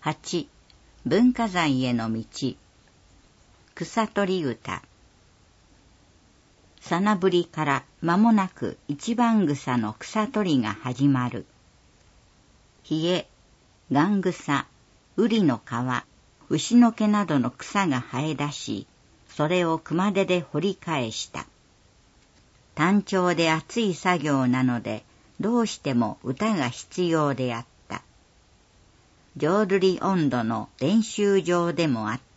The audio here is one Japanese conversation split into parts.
8、文化財への道。草取歌。さなぶりから間もなく一番草の草取りが始まる。ヒエ、ガングサ、ウリの皮、牛の毛などの草が生え出し、それを熊手で掘り返した。単調で熱い作業なので、どうしても歌が必要であった。浄瑠璃音頭の練習場でもあった。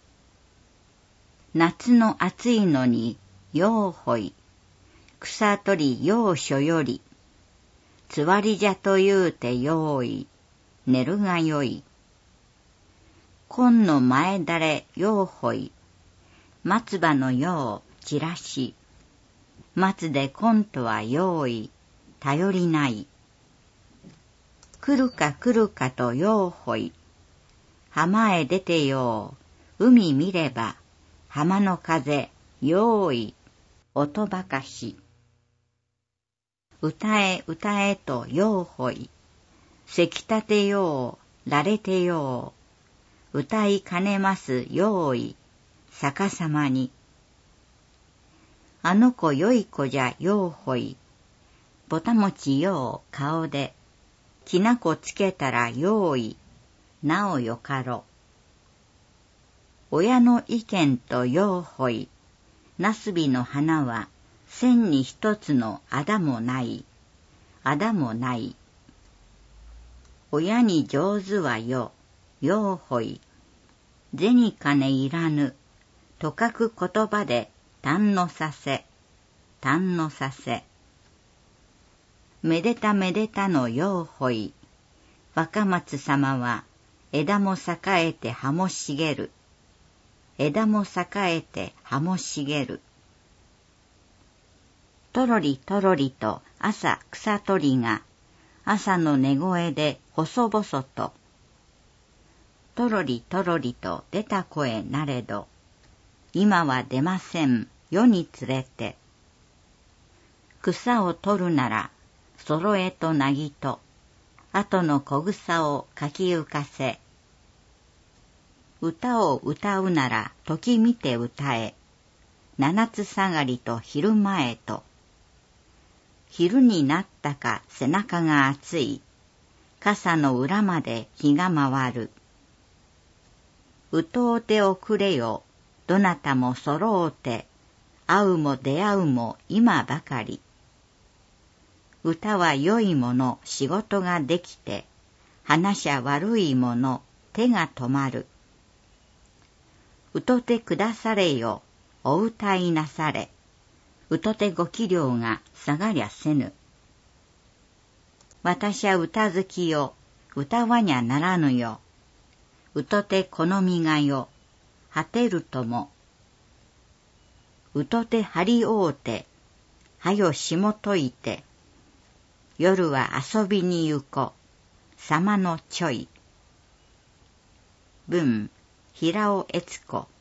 夏の暑いのに、ようほい、草取りようしょより、つわりじゃと言うてよい、寝るがよい。紺の前だれようほい、松葉のよう散らし、松で紺とはよい、頼りない。来るか来るかとようほい、浜へ出てよう、海見れば、浜の風、よい、音ばかし。歌え歌えとようほい、せきたてよう、られてよう、歌いかねますよい、逆さまに。あの子よい子じゃようほい、ぼたもちよう顔で、きなこつけたらよい、なおよかろ。親の意見とようほい、なすびの花は、千に一つのあだもない、あだもない。親に上手はよ、ようほい、銭金いらぬ、とかく言葉で堪能させ、堪能させ。めでためでたのようほい、若松様は枝も栄えて葉も茂る、枝も栄えて葉も茂る。とろりとろりと朝草取りが、朝の寝声で細々と。とろりとろりと出た声なれど、今は出ません、世に連れて。草を取るなら、揃えとなぎと、後の小草をかき浮かせ。歌を歌うなら時見て歌え、七つ下がりと昼前と。昼になったか背中が熱い、傘の裏まで日が回る。うとうておくれよ、どなたも揃うて、会うも出会うも今ばかり。歌は良いもの仕事ができて、話ゃ悪いもの手が止まる。うとてくだされよ、お歌いなされ。うとてご器量が下がりゃせぬ。私は歌好きよ、歌わにゃならぬよ。うとて好みがよ、果てるとも。うとて張りおうて、はよしもといて。夜は遊びに行こ、様のちょい。文、平尾悦子。